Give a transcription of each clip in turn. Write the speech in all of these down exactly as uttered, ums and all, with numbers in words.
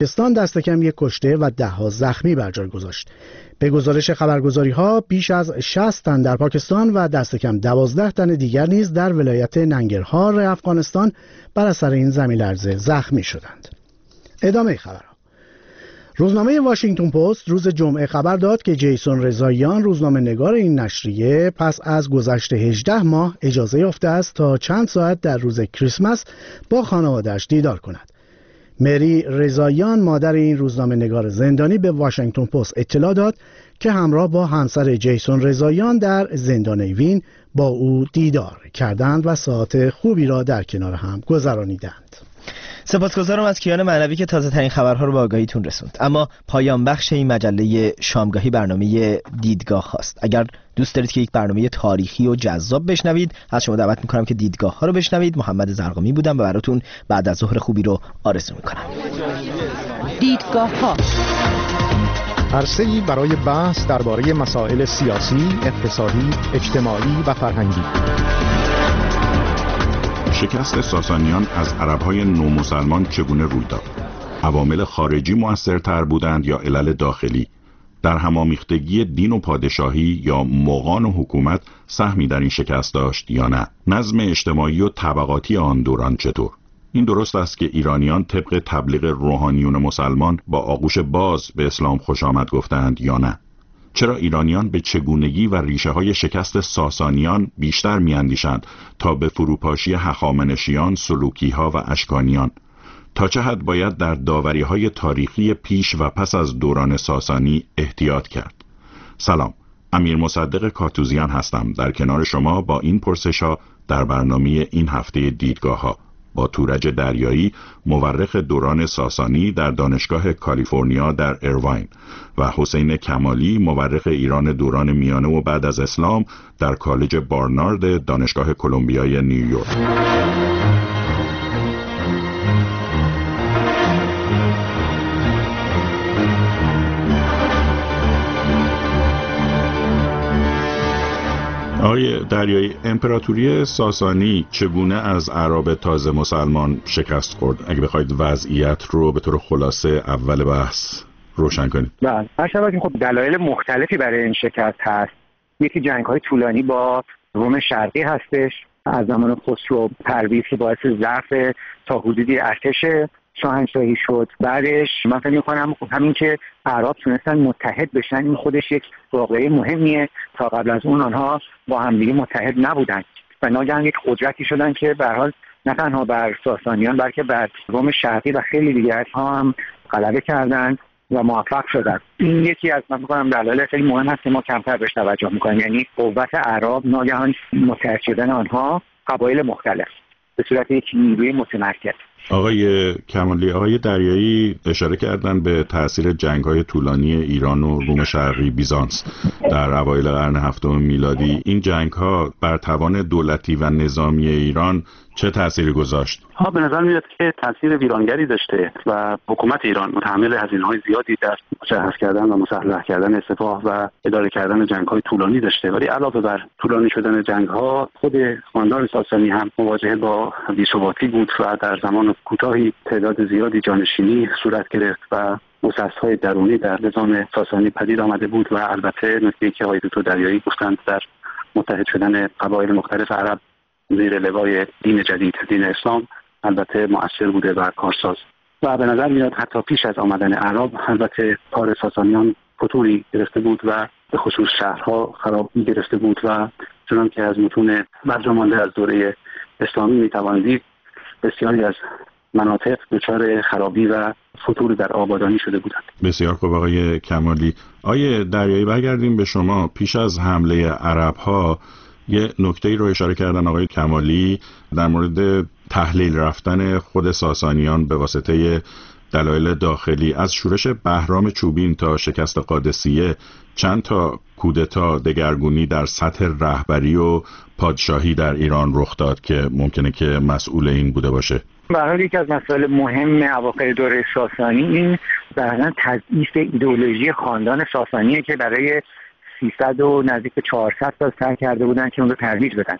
پاکستان دست کم یک کشته و ده ها زخمی بر جای گذاشت. به گزارش خبرگزاری‌ها بیش از شصت تن در پاکستان و دست کم دوازده تن دیگر نیز در ولایت ننگرهار افغانستان بر اثر این زمین‌لرزه زخمی شدند. ادامه خبرها. روزنامه واشنگتن پست روز جمعه خبر داد که جیسون رضاییان، روزنامه‌نگار این نشریه، پس از گذشت هجده ماه اجازه یافته است تا چند ساعت در روز کریسمس با خانواده‌اش دیدار کند. مری رضاییان، مادر این روزنامه‌نگار زندانی، به واشنگتن پست اطلاع داد که همراه با همسر جیسون رضاییان در زندان ایوین با او دیدار کردند و ساعات خوبی را در کنار هم گذرانیدند. سپاسگزارم از کیان معنوی که تازه ترین خبرها رو به آگاهیتون رسوند. اما پایان بخش این مجله شامگاهی برنامه دیدگاه هاست. اگر دوست دارید که یک برنامه تاریخی و جذاب بشنوید، از شما دعوت میکنم که دیدگاه ها رو بشنوید. محمد زرقامی بودم و براتون بعد از ظهر خوبی رو آرزو میکنم. دیدگاه ها، عرصه‌ای برای بحث درباره مسائل سیاسی، اقتصادی، اجتماعی و فرهنگی. شکست ساسانیان از عرب‌های نومسلمان چگونه روی داد؟ عوامل خارجی مؤثرتر بودند یا علل داخلی؟ در همامیختگی دین و پادشاهی یا مغان و حکومت سهمی در این شکست داشت یا نه؟ نظم اجتماعی و طبقاتی آن دوران چطور؟ این درست است که ایرانیان طبق تبلیغ روحانیون مسلمان با آغوش باز به اسلام خوش آمد گفتند یا نه؟ چرا ایرانیان به چگونگی و ریشه های شکست ساسانیان بیشتر میاندیشند تا به فروپاشی هخامنشیان، سلوکیها و اشکانیان؟ تا چه حد باید در داوری های تاریخی پیش و پس از دوران ساسانی احتیاط کرد؟ سلام، امیر مصدق کاتوزیان هستم در کنار شما با این پرسش‌ها در برنامه این هفته دیدگاه ها با تورج دریایی، مورخ دوران ساسانی در دانشگاه کالیفرنیا در ایرواین و حسین کمالی، مورخ ایران دوران میانه و بعد از اسلام در کالج بارنارد دانشگاه کلمبیای نیویورک. آقای دریایی، امپراتوری ساسانی چگونه از اعراب تازه مسلمان شکست خورد؟ اگه بخواید وضعیت رو به طور خلاصه اول بحث روشن کنید. بله، هر خب دلایل مختلفی برای این شکست هست. یکی جنگ‌های طولانی با روم شرقی هستش از زمان خسرو پرویز که باعث ضعف تا حدودی ارتش شاهنشاهی شد. بعدش من فکر می‌کنم همین که اعراب تونستن متحد بشن این خودش یک واقعه مهمیه. تا قبل از اون آنها با همدیگه متحد نبودن و ناگهان یک قدرتی شدن که به هر حال نه تنها بر ساسانیان بلکه بر روم شرقی و خیلی دیگرها هم غلبه کردند و موفق شدن. این یکی از من می‌گم دلایل خیلی مهم هست که ما کمتر بهش توجه می‌کنیم، یعنی قوت اعراب، ناگهان متحد شدن آنها قبایل مختلف به صورت یک نیروی متمرکز. آقای کمالی، آقای دریایی اشاره کردن به تأثیر جنگ‌های طولانی ایران و روم شرقی بیزانس در اوایل قرن هفتم میلادی. این جنگ‌ها بر توان دولتی و نظامی ایران چه تأثیری گذاشت؟ ها به نظر میاد که تأثیر ویرانگری داشته و حکومت ایران متحمل هزینه‌های زیادی در مجهز کردن و مسلح کردن سپاه و اداره کردن جنگ‌های طولانی داشته. ولی علاوه بر طولانی شدن جنگ‌ها، خود خاندان ساسانی هم مواجه با بی‌ثباتی بود و در زمان کوتاهی تعداد زیادی جانشینی صورت گرفت و مسئس‌های درونی در نظام ساسانی پدید آمده بود و البته نکته‌ای که آقای دکتر دریایی گفتند در متحد شدن قبایل مختلف عرب زیر لوای دین جدید، دین اسلام، البته مؤثر بوده و کارساز. و به نظر میاد حتی پیش از آمدن اعراب البته کار ساسانیان فتوری گرفته بود و به خصوص شهرها خرابی گرفته بود و چنان که از متون برجامانده از دوره اسلامی میتوان دید بسیاری از مناطق دچار خرابی و فتور در آبادانی شده بودند. بسیار خوب آقای کمالی. آقای دریایی برگردیم به شما. پیش از حمله عرب‌ها یه نکته‌ای رو اشاره کردن آقای کمالی در مورد تحلیل رفتن خود ساسانیان به واسطه دلایل داخلی. از شورش بهرام چوبین تا شکست قادسیه چند تا کودتا دگرگونی در سطح رهبری و پادشاهی در ایران رخ داد که ممکنه که مسئول این بوده باشه. به هر حال یکی از مسائل مهم اواخر دوره ساسانی این ظاهراً تضعیف ایدئولوژی خاندان ساسانیه که برای سیصد و نزدیک چهارصد سال سعی کرده بودن که اون رو ترویج بدن.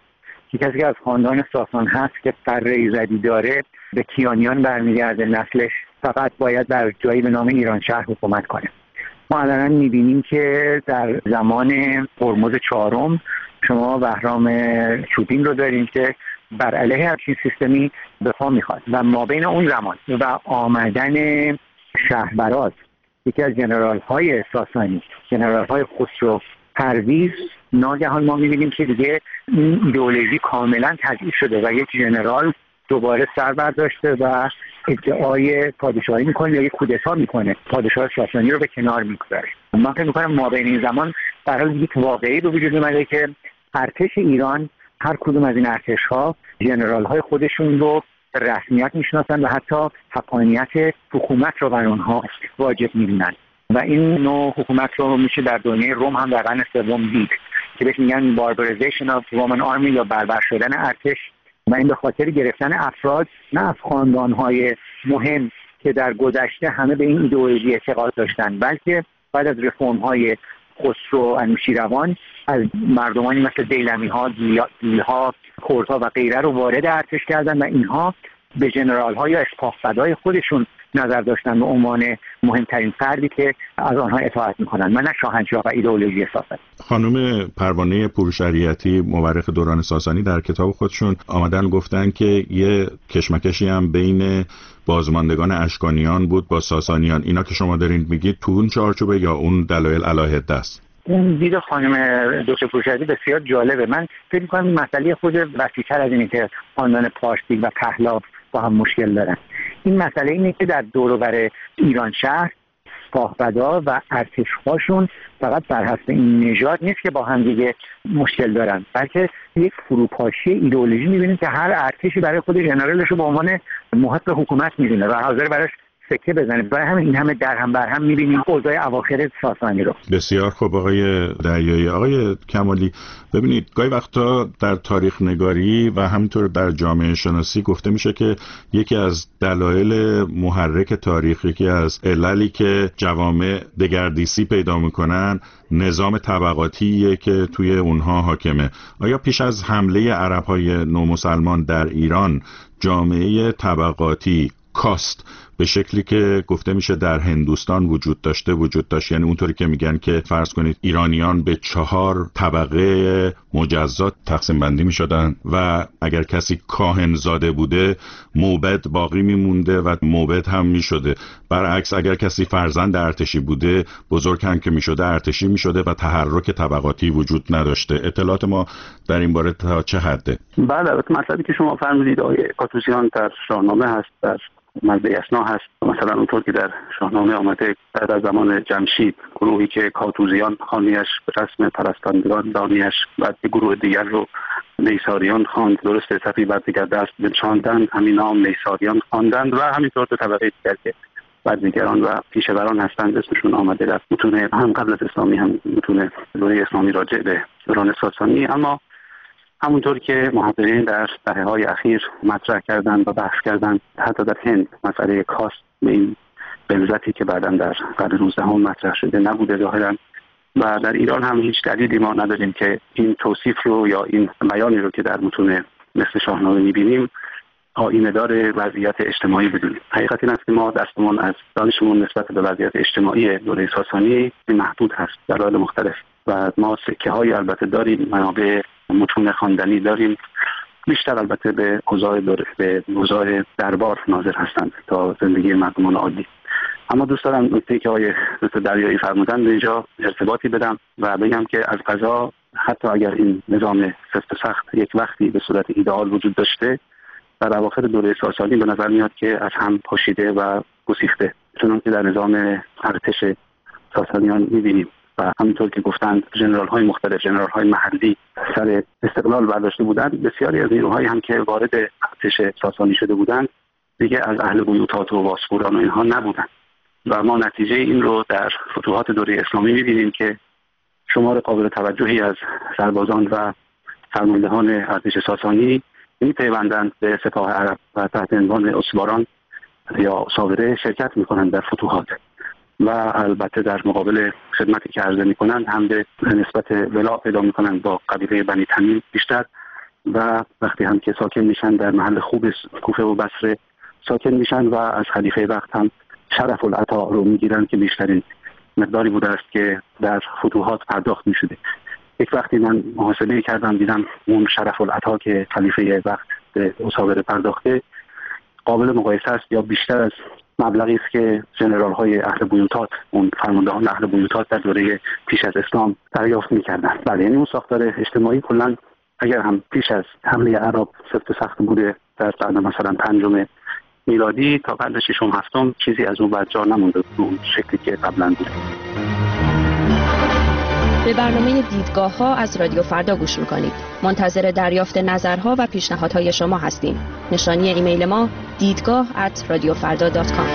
که کسی که از خاندان ساسان هست که فره ایزدی داره به کیانیان برمیگرده، نسلش فقط باید بر جایی به نام ایرانشهر حکومت کنه. ما الان میبینیم که در زمان هرمز چهارم شما بهرام چوبین رو داریم که بر علیه همچین سیستمی به پا میخواد و ما بین اون زمان و آمدن شهربراز یکی از جنرال های ساسانی، جنرال های خسرو پرویز، ناگهان ما میبینیم که دیگه این ایدئولوژی کاملا تضعیف شده و یک جنرال دوباره سر برداشته و ادعای پادشاهی میکنه یا یک کودتا میکنه، پادشاه ساسانی رو به کنار میگذاره. من فکر میکنم ما بین این زمان در حال یک واقعی به وجود اومده که ارتش ایران، هر کدوم از این ارتش ها جنرال های خودشون رو رسمیت میشناسن و حتی حقانیت حکومت رو بر اونها واجب میدونن و این نوع حکومت رو میشه در دنیای روم هم در قرن سوم دید که بهش میگن barbarization of Roman army یا بربر شدن ارتش و این به خاطر گرفتن افراد نه از خاندانهای مهم که در گذشته همه به این ایدئولوژی اعتقاد داشتن، بلکه بعد از رفرم های خسرو انوشیروان از مردمانی مثل دیلمی ها، دیل ها، کردها و غیره رو وارد ارتش کردن و اینها به جنرال ها یا اسپاهفدای خودشون نظر داشتن به عنوان مهمترین فردی که از آنها اطاعت میکنن، من نه شاهنشاه و ایدئولوژی ساسانی. خانم پروانه پورشریعتی مورخ دوران ساسانی در کتاب خودشون آمدن گفتن که یه کشمکشی هم بین بازماندگان اشکانیان بود با ساسانیان. اینا که شما دارین میگید تو اون چارچوبه یا اون دلایل علاهده است؟ اون دید خانم دکتر پورشریعتی بسیار جالبه. من فکر می‌کنم این مسئله خود وسیع‌تر از اینه که خاندان پارسی و پهلاب با هم مشکل دارن. این مسئله اینه که در دور و بر ایران شهر سپاهبدا و ارتش‌هاشون فقط بر حسب این نژاد نیست که با هم دیگه مشکل دارن، بلکه یک فروپاشی ایدئولوژی می‌بینیم که هر ارتشی برای خود ژنرالش رو به عنوان محق حکومت می‌بینه و حاضر براش سکه بزنه. برای همین این همه در هم بر هم می‌بینیم اوضاع اواخر ساسانی رو. بسیار خوب آقای دریایی. آقای کمالی، ببینید گاهی وقتا در تاریخ نگاری و همینطور در جامعه شناسی گفته میشه که یکی از دلایل محرک تاریخ، یکی از عللی که جوامع دگردیسی پیدا میکنن نظام طبقاتیه که توی اونها حاکمه. آیا پیش از حمله عرب‌های نومسلمان در ایران جامعه طبقاتی، کاست، به شکلی که گفته میشه در هندوستان وجود داشته وجود داشت؟ یعنی اونطوری که میگن که فرض کنید ایرانیان به چهار طبقه مجزا تقسیم بندی میشدن و اگر کسی کاهن زاده بوده موبد باقی میمونده و موبد هم میشده. برعکس اگر کسی فرزند ارتشی بوده بزرگ هم که میشده ارتشی میشده و تحرک طبقاتی وجود نداشته. اطلاعات ما در این باره تا چه حده؟ بله، مطلبی که شما فرمودید آقای کاتوزیان در شاهنامه هست، در مزده اسنا هست. مثلا اونطور که در شاهنامه آمده بعد از زمان جمشید گروهی که کاتوزیان خانیش به رسم پرستندگان دانیش و گروه دیگر رو نیساریان خواند. درسته صفی بر دیگر دست بنشاندند، همین نام نیساریان خواندند و همینطور دو طبقه دیگر که بردیگران و پیشوران هستند اسمشون آمده در متون هم قبل از اسلامی هم متون دوره اسلامی راجع به دوران ساسانی. اما همونطور که محققین در دهه‌های اخیر مطرح کردند و بحث کردند، حتی در هند مسئله کاست به این بلزتی که بعداً در قرن نوزدهم مطرح شده نبوده ظاهراً، و در ایران هم هیچ دلیلی ما نداریم که این توصیف رو یا این بیانی رو که در متون مثل شاهنامه می‌بینیم آیینه‌دار وضعیت اجتماعی بدونیم. حقیقت این است که ما دستمون از دانشمون نسبت به وضعیت اجتماعی دوره ساسانی محدود هست در دلایل مختلف و ما سکه‌های البته داریم، منابع متون خواندنی داریم، بیشتر البته به اوضاع دوره به اوضاع دربار ناظر هستند تا زندگی مردمان عادی. اما دوست دارم نکته که آقای دکتر دریایی فرمودن به اینجا ارتباطی بدم و بگم که از قضا حتی اگر این نظام سفت و سخت یک وقتی به صورت ایدئال وجود داشته، در اواخر دوره ساسانی به نظر میاد که از هم پاشیده و گسیخته، چون که در نظام ارتش ساسانیان می‌بینیم و همینطور که گفتند ژنرال های مختلف، ژنرال های محلی سر استقلال برداشته بودند، بسیاری از نیروهایی هم که وارد ارتش ساسانی شده بودند دیگه از اهل بیوتات و واسپوران و اینها نبودند و ما نتیجه این رو در فتوحات دوره اسلامی می‌بینیم که شمار قابل توجهی از سربازان و فرماندهان ارتش ساسانی می‌پیوندند به سپاه عرب و تحت عنوان اسواران یا ساوره شرکت می‌کنند در فتوحات و البته در مقابل خدمتی که عرضه می‌کنند هم به نسبت ولا پیدا می‌کنند با قبیله بنی تمیم بیشتر و وقتی هم که ساکن میشن در محل خوب کوفه و بصره ساکن میشن و از خلیفه وقت هم شرف العطا رو میگیرن که بیشترین مقداری بوده است که در فتوحات پرداخت میشده. یک وقتی من محاسبه کردم دیدم اون شرف العطا که خلیفه وقت به مصاوره پرداخته قابل مقایسه است یا بیشتر از مبلغی است که ژنرال های اهل بیوتات، اون فرماندهان اهل بیوتات در دوره پیش از اسلام دریافت می‌کردند. بله، یعنی اون ساختار اجتماعی کلاً اگر هم پیش از حمله عرب سفت و سخت بوده در قرن مثلا پنجم میلادی تا قرن ششم هفتم چیزی از اون بعد جا نمونده اون شکلی که قبلا بوده. به برنامه دیدگاه ها از رادیو فردا گوش میکنید. منتظر دریافت نظرها و پیشنهادهای شما هستیم. نشانی ایمیل ما دیدگاه ات رادیو فردا دات کام.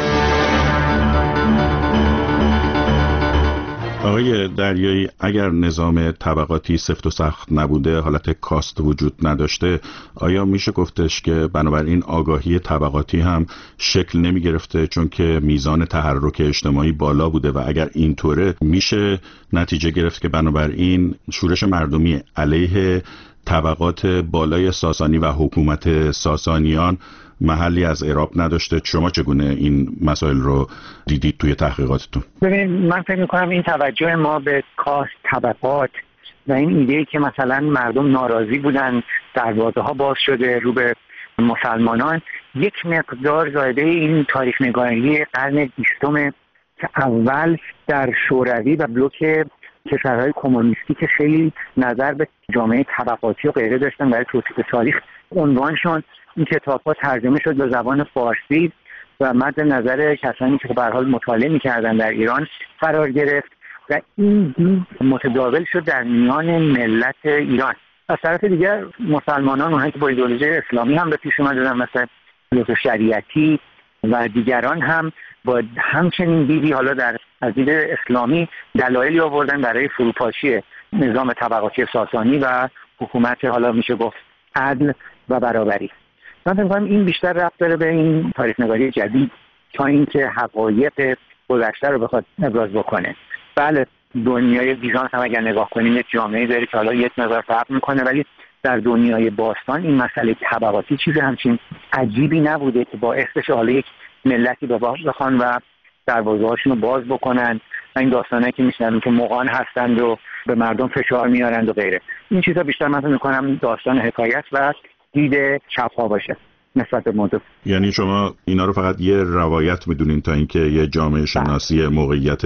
آقای دریایی، اگر نظام طبقاتی سفت و سخت نبوده، حالت کاست وجود نداشته، آیا میشه گفتش که بنابراین آگاهی طبقاتی هم شکل نمی گرفته چون که میزان تحرک اجتماعی بالا بوده و اگر اینطوره میشه نتیجه گرفت که بنابراین شورش مردمی علیه طبقات بالای ساسانی و حکومت ساسانیان محلی از اعراب نداشته؟ شما چگونه این مسائل رو دیدید توی تحقیقاتتون؟ ببینید، من فکر می‌کنم این توجه ما به کاست، طبقات و این ایده که مثلا مردم ناراضی بودن، دروازه‌ها باز شده رو به مسلمانان، یک مقدار زایده این تاریخ نگاری قرن بیستم که اول در شوروی و بلوک کشورهای کمونیستی که خیلی نظر به جامعه طبقاتی و غیره داشتن برای توصیف تاریخ عنوان شد. این کتاب‌ها ترجمه شد به زبان فارسی و مد نظر کسانی که به هر حال مطالعه می‌کردن در ایران قرار گرفت و این دید متداول شد در میان ملت ایران. از طرف دیگر مسلمانان اونهایی که با ایدئولوژی اسلامی هم به پیش اومدن مثل دکتر شریعتی و دیگران هم با همچنین دیدی حالا در از دید اسلامی دلایلی آوردن برای فروپاشی نظام طبقاتی ساسانی و حکومت حالا میشه گفت عدل و برابری. من فکر می‌کنم این بیشتر ربط داره به این تاریخ نگاری جدید تا اینکه حقایق گذشته رو بخواد ابراز بکنه. بله، دنیای بیزانس هم اگر نگاه کنیم یک جامعه داره که حالا یک مقدار فرق میکنه، ولی در دنیای باستان این مسئله طبقاتی چیز همچین عجیبی نبوده که باعث بشه حالا یک ملتی به باز بخوان و دروازه‌هاشون رو باز بکنن و این داستانایی که میشنویم که مغان هستند و به مردم فشار میارند و غیره. این چیزا بیشتر من فکر می‌کنم داستان حکایت و دید چپ‌ها باشه نسبت به موضوع. یعنی شما اینا رو فقط یه روایت میدونین تا اینکه یه جامعه شناسی موقعیت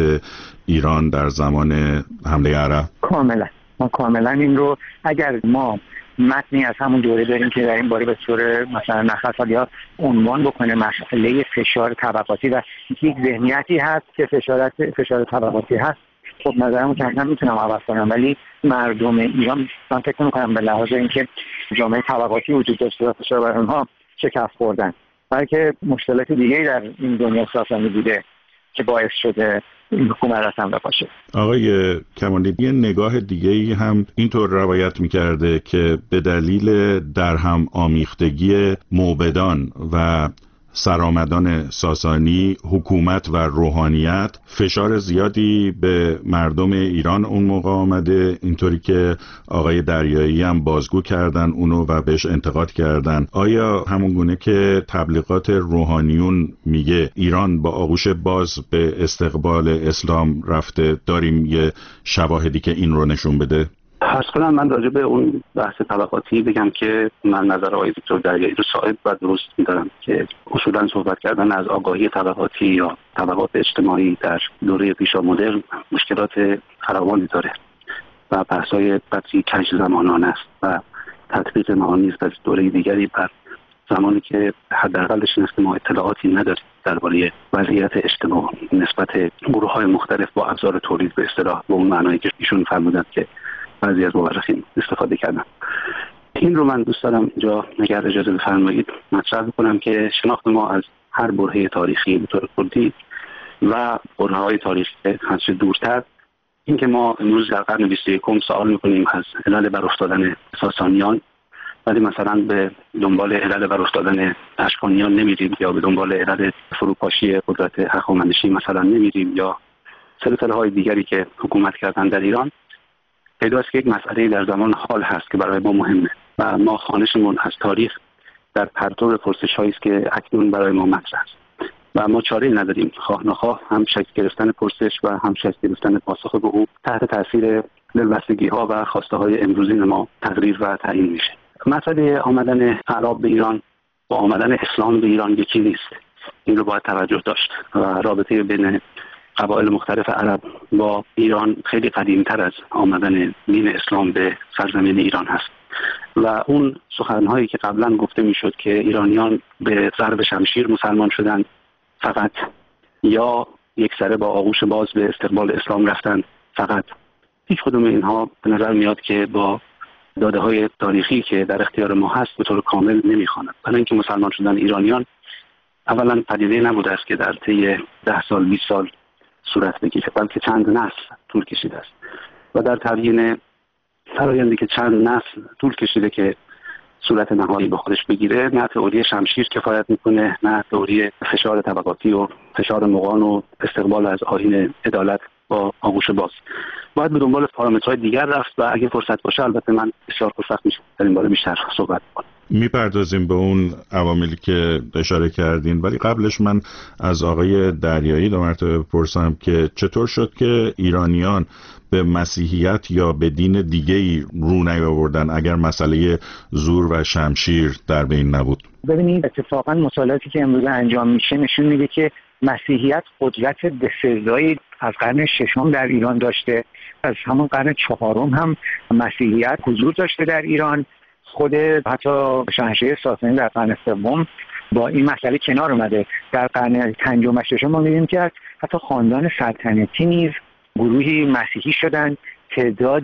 ایران در زمان حمله عرب؟ کاملا ما کاملا این رو اگر ما متنی از همون دوره داریم که در این باره به طور مثلا نخست یا عنوان بکنه مسئله فشار طبقاتی و یک ذهنیتی هست که فشار فشار طبقاتی هست، خب نظرمو که اصلا میتونم عوض کنم، ولی مردم ایران من فکر میکنم به لحاظ اینکه جامعه طبقاتی وجود داشته و فشار بر اونها شکست خوردن، بلکه مشکلات دیگه‌ای در این دنیا ساسانی بوده که باعث شده این حکومت اصلا بپاشه. آقای کمالی، یه نگاه دیگه‌ای هم اینطور روایت می‌کرده که به دلیل درهم آمیختگی موبدان و سرآمدان ساسانی، حکومت و روحانیت فشار زیادی به مردم ایران اون موقع آمده، اینطوری که آقای دریایی هم بازگو کردن اونو و بهش انتقاد کردن. آیا همون گونه که تبلیغات روحانیون میگه ایران با آغوش باز به استقبال اسلام رفته، داریم یه شواهدی که این رو نشون بده؟ فرض کنم من راجع به اون بحث طبقاتی بگم که من نظر آقای دکتر دریایی رو صائب و درست می‌دارم که اصولاً صحبت کردن از آگاهی طبقاتی یا طبقات اجتماعی در دوره پیشا مدرن مشکلات فراوانی داره و بحث‌های قطعی کج زمانانه است و تطبیق معانی از دوره دیگری بر زمانی که حداقلش این است که ما اطلاعاتی نداریم درباره وضعیت اجتماعی نسبت گروه‌های مختلف با ابزار تولید به اصطلاح به اون معنایی که ایشون فرمودند که بعضی از مورخین استفاده کردن. این رو من دوست دارم اینجا اگر اجازه بفرمایید مطرح کنم که شناخت ما از هر برهه تاریخی به طور کلی و برهه‌های تاریخی هرچه دورتر، این که ما امروز در قرن بیست و یکم سوال می‌کنیم از علل بر افتادن ساسانیان، ولی مثلا به دنبال علل بر افتادن اشکانیان نمیریم یا به دنبال علل فروپاشی قدرت هخامنشی مثلا نمیریم یا سلسله‌های دیگری که حکومت کردن در ایران. پیداست که یک مسئله در زمان حال هست که برای ما مهمه و ما خوانشمون از تاریخ در پرتو پرسش‌هایی است که اکنون برای ما مطرح است و ما چاره‌ای نداریم، خواه نخواه هم شکل گرفتن پرسش و هم شکل گرفتن پاسخ به او تحت تاثیر دلبستگی‌ها و خواسته‌های امروزین ما تقریر و تعیین میشه. مسئله آمدن اعراب به ایران با آمدن اسلام به ایران یکی نیست. این رو باید توجه داشت و رابطه بین قبایل مختلف عرب با ایران خیلی قدیمتر از آمدن دین اسلام به سرزمین ایران هست و اون سخنهایی که قبلا گفته میشد که ایرانیان به ضرب شمشیر مسلمان شدند فقط یا یک سره با آغوش باز به استقبال اسلام رفتند فقط، هیچ کدوم اینها به نظر میاد که با داده های تاریخی که در اختیار ما هست به طور کامل نمیخواند. برای اینکه مسلمان شدن ایرانیان اولا پدیده نبوده است که در طی ده سال بیست سال صورت بگیره، بلکه چند نسل طول کشیده است و در تبیین فرآیندی که چند نسل طول کشیده که صورت نهایی به خودش بگیره، نه تئوری شمشیر کفایت میکنه، نه تئوری فشار طبقاتی و فشار مغان و استقبال از آیین عدالت با آغوش باز. باید به دنبال پارامترهای دیگر رفت و اگه فرصت باشه البته من بسیار خوشوقت میشم در این باره بیشتر صحبت کنم. میپردازیم به اون عواملی که اشاره کردین، ولی قبلش من از آقای دریایی دو مرتبه بپرسم که چطور شد که ایرانیان به مسیحیت یا به دین دیگه‌ای رو نیاوردن اگر مسئله زور و شمشیر در بین نبود؟ ببینید اتفاقا مطالعاتی که امروز انجام میشه نشون میده که مسیحیت قدرت بسزایی از قرن ششم در ایران داشته، از همون قرن چهارم هم مسیحیت حضور داشته در ایران. خود حتی شاهنشاهی ساسانی در قرن سوم با این مسئله کنار اومده. در قرن پنجم و ششم ما می‌بینیم که حتی خاندان سلطنتی نیز گروهی مسیحی شدند. تعداد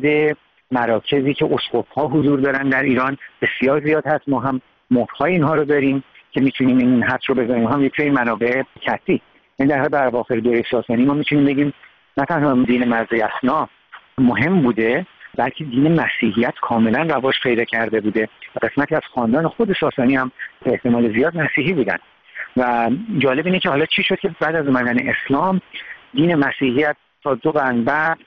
مراکزی که اسقف‌ها حضور دارن در ایران بسیار زیاد هست. ما هم مهرهای اینها رو داریم که میتونیم این حد رو بزنیم. هم یکی منابع کثی. این در در اواخر دوره ساسانی ما میتونیم بگیم نه تنها دین مرز اصناف مهم بوده، بلکه دین مسیحیت کاملا رواج پیدا کرده بوده. قسمتی از خاندان خود ساسانی هم به احتمال زیاد مسیحی بودن و جالب اینه که حالا چی شد که بعد از اومدن اسلام دین مسیحیت تا دو قرن بعد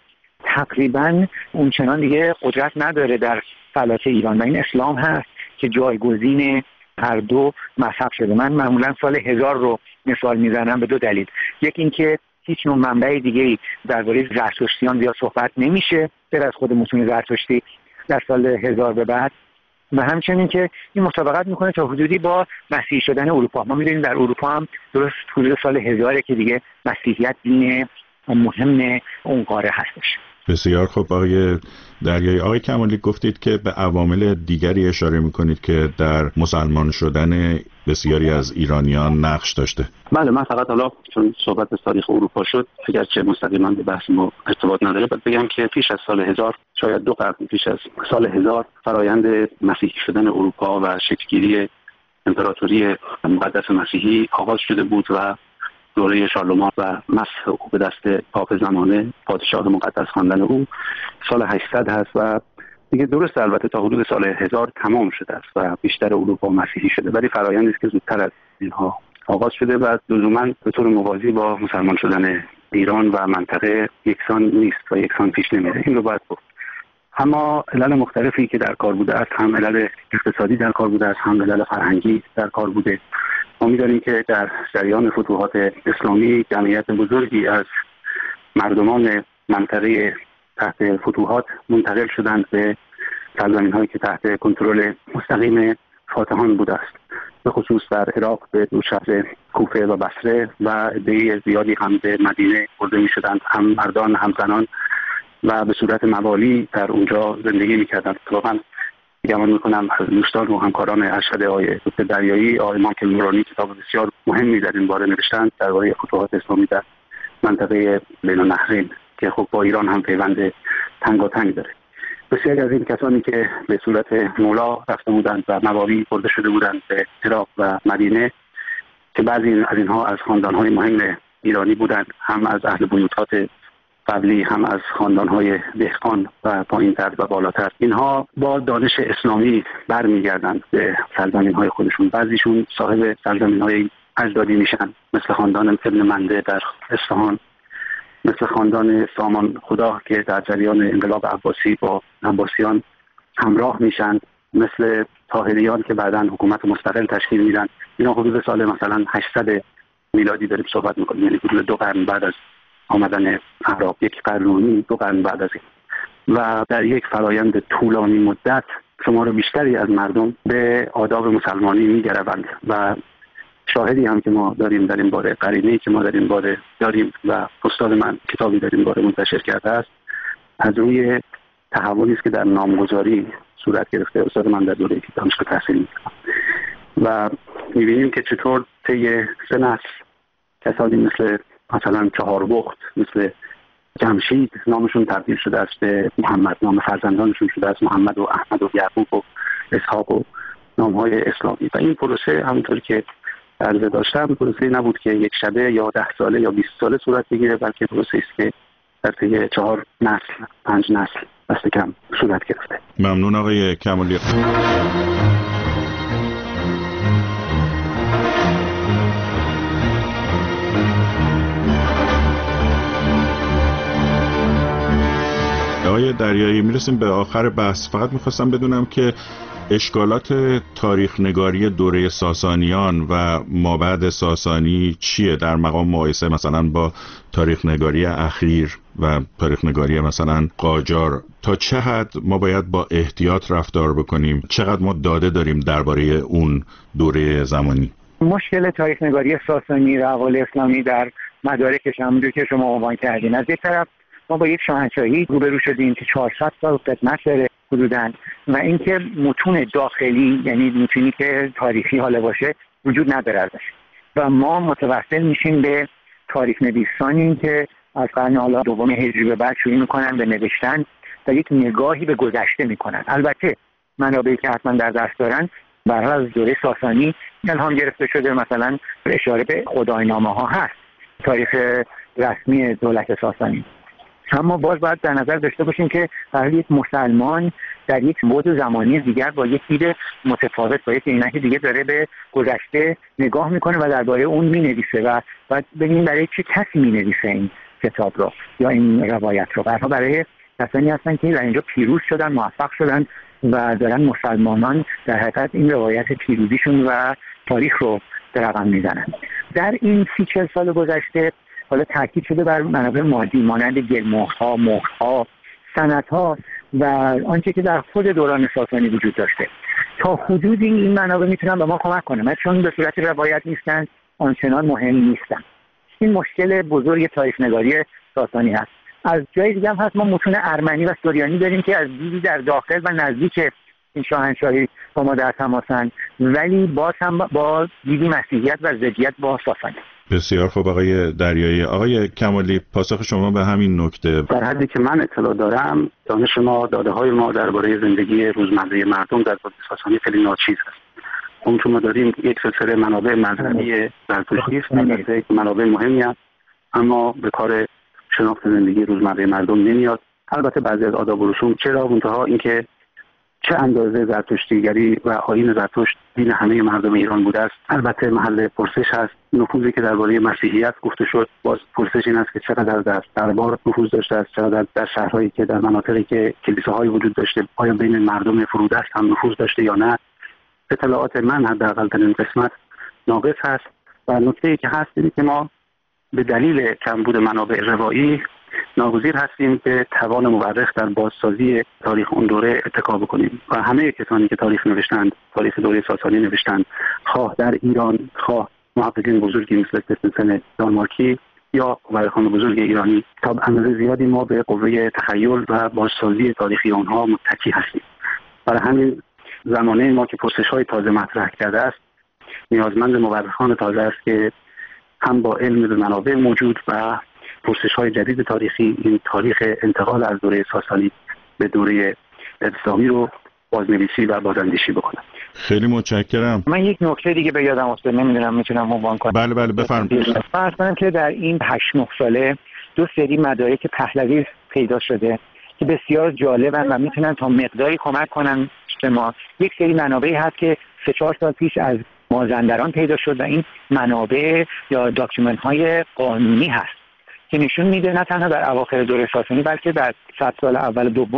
تقریبا اونچنان دیگه قدرت نداره در فلات ایران و این اسلام هست که جایگزین هر دو مذهب شده. من معمولا سال هزار رو مثال میزنم به دو دلیل. یک اینکه هیچ نوع منبع دیگه‌ای درباره زرتشتیان زیاد صحبت نمیشه غیر از خود متون زرتشتی در سال هزار به بعد و همچنین که این مطابقت میکنه تا حدودی با مسیحی شدن اروپا. ما می‌دونیم در اروپا هم درست حدود سال هزاره که دیگه مسیحیت دین مهم اون قاره هستش. بسیار خوب آقای دریایی. آقای کمالی گفتید که به عوامل دیگری اشاره میکنید که در مسلمان شدن بسیاری از ایرانیان نقش داشته. بله، من فقط حالا چون صحبت از تاریخ اروپا شد اگرچه مستقیما به بحث ما ارتباط نداره باید بگم که پیش از سال هزار، شاید دو قرن پیش از سال هزار، فرایند مسیحی شدن اروپا و شکل‌گیری امپراتوری مقدس مسیحی آغاز شده بود و دوره شارلمان و مسح او به دست پاپ زمانه پادشاه مقدس خواندن او سال هشتصد هست و دیگه درست البته تا حدود سال هزار تمام شده است و بیشتر اروپا مسیحی شده، ولی فرآیندی است که زودتر از اینها آغاز شده و لزوما به طور موازی با مسلمان شدن ایران و منطقه یکسان نیست و یکسان پیش نمیره. این رو باید گفت. اما علل مختلفی که در کار بوده است، هم علل اقتصادی در کار بوده است، هم علل فرهنگی در کار بوده. ما می‌دانیم که در جریان فتوحات اسلامی جمعیت بزرگی از مردمان منطقه تحت فتوحات منتقل شدند به سرزمین‌هایی که تحت کنترل مستقیم فاتحان بوده است، به خصوص در عراق به دو شهر کوفه و بصره و عده زیادی هم به مدینه برده می‌شدند، هم مردان هم زنان و به صورت موالی در اونجا زندگی می‌کردند. واقعاً گمان میکنم دوستان و همکاران ارشد آقای دکتر دریایی، آقای مایکل نورانی کتاب بسیار مهمی در این باره نوشتند درباره فتوحات اسلامی در منطقه بین النهرین که خب با ایران هم پیوند تنگاتنگ داره. بسیاری از این کسانی که به صورت مولا رفته بودند و موالی برده شده بودند به عراق و مدینه که بعضی از اینها از خاندان‌های مهم ایرانی بودند، هم از اهل بیوتات قبلی هم از خاندان‌های دهقان و پایین‌تر و بالاتر، اینها با دانش اسلامی برمیگردند به سرزمین‌های خودشون. بعضیشون صاحب سرزمین‌های اجدادی میشن، مثل خاندان ابن منده در اصفهان، مثل خاندان سامان خدا که در جریان انقلاب عباسی با عباسیان همراه میشن مثل طاهریان که بعداً حکومت مستقل تشکیل میدن، اینا حدود سال مثلا هشتصد میلادی داریم صحبت میکنیم، یعنی حدود دو قرن بعد از آمدن عرب، یک قرن و نیم، دو قرن بعد از این. و در یک فرایند طولانی مدت شمار بیشتری از مردم به آداب مسلمانی میگروند و شاهدی هم که ما داریم در این باره، قرینه‌ای که ما در این باره داریم و استاد من کتابی در این باره منتشر کرده است، از روی تحولی است که در نامگذاری صورت گرفته. استاد من در دوره دانشگاه تحصیل می‌کرد و می‌بینیم که چطور طی سه نسل کسانی مثل مثلا چهار بخت، مثل جمشید نامشون تبدیل شده است به محمد، نام فرزندانشون شده است محمد و احمد و یعقوب و اسحاق و نام‌های اسلامی. و این پروسه همونطوری که عرضه داشتم پروسه نبود که یک شبه یا ده ساله یا بیست ساله صورت بگیره، بلکه پروسه است که در طی چهار نسل، پنج نسل دست کم صورت گرفته. ممنون آقای کمالی. آقای دریایی، میرسیم به آخر بحث. فقط میخواستم بدونم که اشکالات تاریخ نگاری دوره ساسانیان و مابعد ساسانی چیه در مقام مقایسه مثلا با تاریخ نگاری اخیر و تاریخ نگاری مثلا قاجار؟ تا چه حد ما باید با احتیاط رفتار بکنیم؟ چقدر ما داده داریم درباره اون دوره زمانی؟ مشکل تاریخ نگاری ساسانی و احوال اسلامی در مدارکش همونجور که شما عنوان کردین، از یک طرف ما با یک شاهنشاهی روبرو شدیم که چهارصد سال قدمت داره حدوداً و اینکه متون داخلی، یعنی متونی که تاریخی حالا باشه، وجود نداره ازش و ما متوسل میشیم به تاریخ نویسانی که از قرن حالا دوم هجری به بعد شروع میکنن به نوشتن و یک نگاهی به گذشته میکنن. البته منابعی که حتما در دست دارن برای از دوره ساسانی الهام گرفته شده، مثلا اشاره به خداینامه ها هست، تاریخ رسمی دولت ساسانی. اما باز باید در نظر داشته باشیم که برای یک مسلمان در یک بعد زمانی دیگر با یک دید متفاوت، با یک عینک دیگه داره به گذشته نگاه میکنه و درباره اون مینویسه و بعد ببینیم برای چه کسی مینویسه این کتاب رو یا این روایت رو. برها برای کسانی هستن که در اینجا پیروز شدن، موفق شدن و دارن مسلمانان در حقیقت این روایت پیروزیشون و تاریخ رو در رقم میزنن. در این سی چل سال گذشته حالا تاکید شده بر منابع مادی مانند گلمهرها، مهرها، سندها و آنچه که در خود دوران ساسانی وجود داشته. تا حدودی این منابع میتونن به ما کمک کنن، چون به صورت روایت نیستن، آنچنان مهم نیستن. این مشکل بزرگ تاریخ نگاری ساسانی هست. از جای دیگه هم هست ما متون ارمنی و سوریانی داریم که از دیدی در داخل و نزدیک این شاهنشاهی با ما در تماسن، ولی باز هم با دیدی مسیحیت و ضدیت با ساسانی. بسیار خوب آقای دریایی. آقای کمالی، پاسخ شما به همین نکته؟ در حدی که من اطلاع دارم، دانش ما، داده های ما درباره زندگی روزمره مردم در دوره ساسانی خیلی ناچیز است. اون که ما داریم یک سلسله منابع مذهبی زرتشتی است، البته منابع مهمی است، اما به کار شناخت زندگی روزمره مردم نمیاد. البته بعضی از آداب و رسوم چرا، منتها اینکه چه اندازه زرتشتیگری و آیین زرتشت دین همه مردم ایران بوده است البته محل پرسش هست. نفوذی که درباره مسیحیت گفته شد، باز پرسش این است که چقدر در دربار نفوذ داشته است، چقدر در شهرهایی که در مناطقی که کلیساهای وجود داشته آیا بین مردم فرودست هم نفوذ داشته یا نه. اطلاعات من حداقل در این قسمت ناقص هست و نکته‌ای که هست اینه که ما به دلیل کمبود منابع روایی ناگزیر هستیم به توان مورخ در بازسازی تاریخ اون دوره اتکا بکنیم و همه کسانی که تاریخ نوشتند، تاریخ دوره ساسانی نوشتند، خواه در ایران، خواه محققین بزرگی مثل کریستنسن دانمارکی یا مورخان بزرگ ایرانی، تا اندازه زیادی ما به قوه تخیل و بازسازی تاریخی آنها متکی هستیم. برای همین زمانه ما که پرسش‌های تازه مطرح کرده است، نیازمند مورخان تازه است که هم با علم به منابع موجود و پرسش‌های جدید تاریخی این تاریخ انتقال از دوره ساسانی به دوره اسلامی رو بازنویسی و بازاندیشی بکنم. خیلی متشکرم. من یک نکته دیگه به یادم افتاد، نمیدونم میتونم عنوان کنم. بله بله بفرمایید. فرض کنم که در این هشت نه ساله دو سری مدارک پهلوی پیدا شده که بسیار جالبن و میتونن تا مقداری کمک کنن به ما. یک سری منابعی هست که سه چهار سال پیش از مازندران پیدا شد و این منابع یا داکیومنت های قانونی هست که نشون میده نه تنها در اواخر دوره ساسانی بلکه در صد سال اول دوم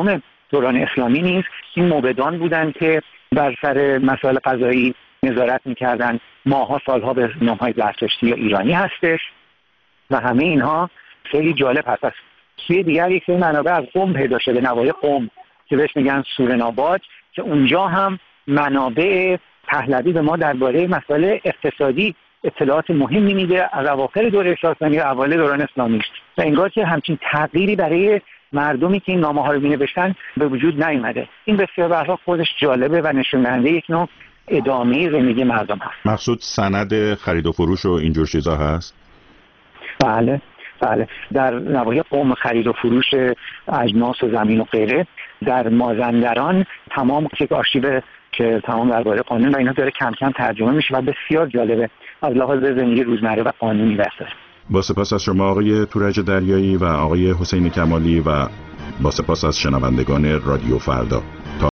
دوران اسلامی نیز این موبدان بودند که بر سر مسائل قضایی نظارت می‌کردند. ماها سالها به نام‌های زرتشتی یا ایرانی هستش و همه اینها خیلی جالب هست. از سوی دیگر یک سری منابع از قم پیدا شده، نواحی قم که بهش میگن سورناباد، که اونجا هم منابع پهلوی به ما درباره مسائل اقتصادی اطلاعات مهمی میده از اواخر دوره ساسانی و اوایل دوران اسلامی و انگار که همچین تغییری برای مردمی که این نامه‌ها رو می‌نوشتن به وجود نیامده. این بسیار به هر حال خودش جالبه و نشون دهنده یک نوع ادامه زندگی مردم هست. مقصود سند خرید و فروش و اینجور چیزا هست؟ بله بله، در نواحی قم خرید و فروش اجناس و زمین و غیره. در مازندران تمام یک آرشیو که تمام درباره قانون و اینا داره کم کم ترجمه میشه و بسیار جالبه از لحاظ زندگی روزمره و قانونی بحثه. با سپاس از شما آقای تورج دریایی و آقای حسین کمالی و با سپاس از شنوندگان رادیو فردا.